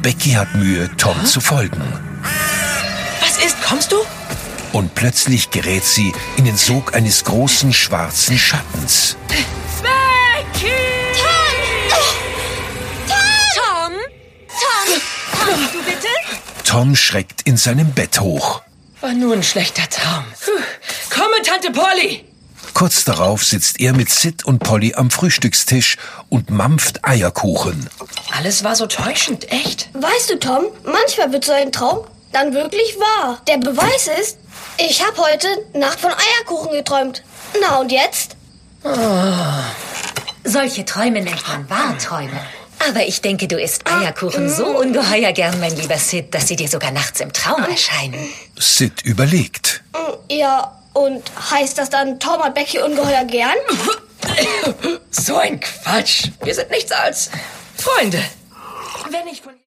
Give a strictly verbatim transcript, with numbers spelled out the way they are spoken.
Becky hat Mühe, Tom Huh? zu folgen. Was ist? Kommst du? Und plötzlich gerät sie in den Sog eines großen schwarzen Schattens. Becky! Tom! Tom! Kommst du bitte? Tom schreckt in seinem Bett hoch. War nur ein schlechter Traum. Puh. Komme, Tante Polly! Kurz darauf sitzt er mit Sid und Polly am Frühstückstisch und mampft Eierkuchen. Alles war so täuschend, echt? Weißt du, Tom, manchmal wird so ein Traum dann wirklich wahr. Der Beweis ist, ich habe heute Nacht von Eierkuchen geträumt. Na und jetzt? Oh. Solche Träume nennt man Wahrträume. Aber ich denke, du isst Eierkuchen so ungeheuer gern, mein lieber Sid, dass sie dir sogar nachts im Traum erscheinen. Sid überlegt. Ja, und heißt das dann, Tom hat Becky ungeheuer gern? So ein Quatsch. Wir sind nichts als Freunde. Wenn ich von